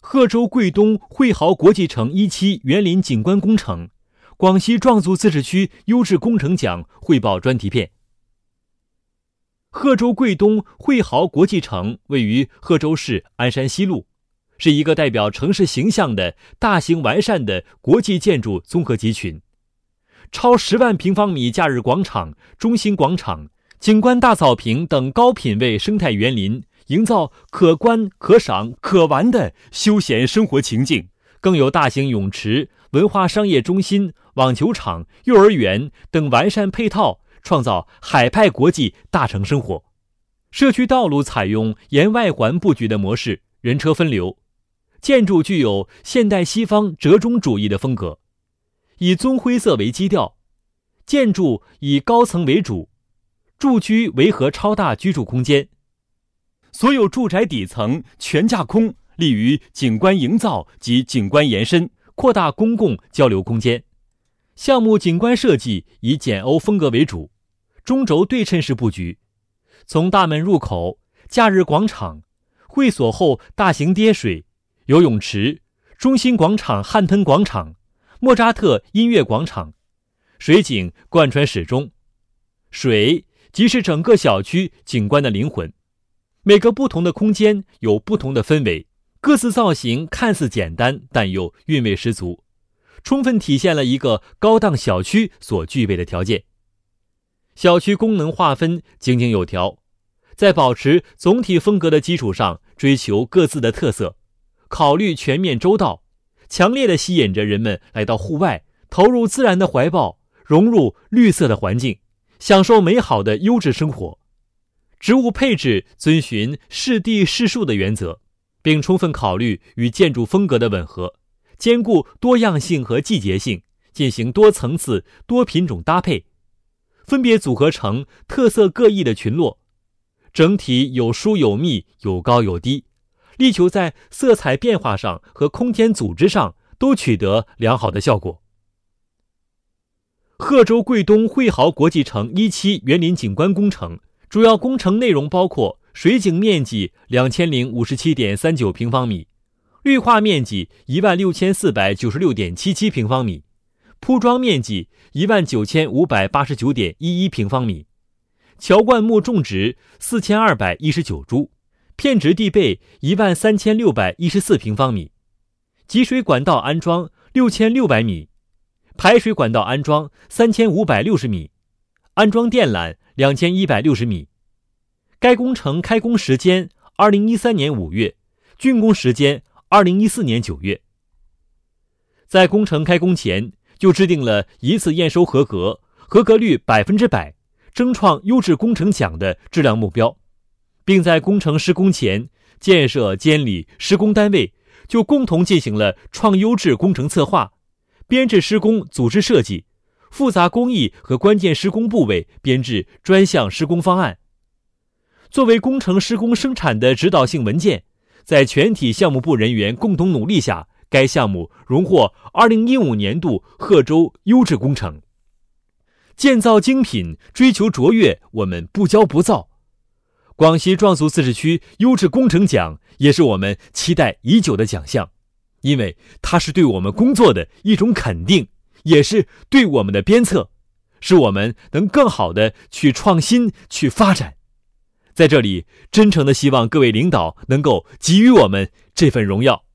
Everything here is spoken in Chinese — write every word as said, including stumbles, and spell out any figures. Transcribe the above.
贺州贵东汇豪国际城一期园林景观工程，广西壮族自治区优质工程奖汇报专题片。贺州贵东汇豪国际城位于贺州市鞍山西路，是一个代表城市形象的大型完善的国际建筑综合集群。超十万平方米假日广场、中心广场、景观大草坪等高品位生态园林，营造可观、可赏、可玩的休闲生活情境。更有大型泳池、文化商业中心、网球场、幼儿园等完善配套，创造海派国际大城生活。社区道路采用沿外环布局的模式，人车分流。建筑具有现代西方折中主义的风格，以棕灰色为基调，建筑以高层为主，住居维和超大居住空间。所有住宅底层全架空，利于景观营造及景观延伸，扩大公共交流空间。项目景观设计以简欧风格为主，中轴对称式布局。从大门入口、假日广场、会所后大型跌水、游泳池、中心广场汉喷广场、莫扎特音乐广场，水景贯穿始终。水即是整个小区景观的灵魂。每个不同的空间有不同的氛围，各自造型看似简单，但又韵味十足，充分体现了一个高档小区所具备的条件。小区功能划分井井有条，在保持总体风格的基础上追求各自的特色，考虑全面周到，强烈地吸引着人们来到户外，投入自然的怀抱，融入绿色的环境，享受美好的优质生活。植物配置遵循适地适树的原则，并充分考虑与建筑风格的吻合，兼顾多样性和季节性，进行多层次多品种搭配，分别组合成特色各异的群落，整体有疏有密，有高有低，力求在色彩变化上和空间组织上都取得良好的效果。贺州贵东汇豪国际城一期园林景观工程主要工程内容包括水景面积 两千零五十七点三九平方米，绿化面积 一万六千四百九十六点七七平方米，铺装面积 一万九千五百八十九点一一平方米，乔灌木种植四千二百一十九株，片植地被一万三千六百一十四平方米，集水管道安装六千六百米，排水管道安装三千五百六十米，安装电缆两千一百六十米。该工程开工时间二零一三年五月，竣工时间二零一四年九月。在工程开工前就制定了一次验收合格、合格率百分之百、争创优质工程奖的质量目标，并在工程施工前，建设、监理、施工单位就共同进行了创优质工程策划，编制施工组织设计，复杂工艺和关键施工部位编制专项施工方案。作为工程施工生产的指导性文件，在全体项目部人员共同努力下，该项目荣获二零一五年度贺州优质工程。建造精品，追求卓越，我们不骄不躁。广西壮族自治区优质工程奖也是我们期待已久的奖项，因为它是对我们工作的一种肯定，也是对我们的鞭策，使我们能更好地去创新、去发展。在这里，真诚地希望各位领导能够给予我们这份荣耀。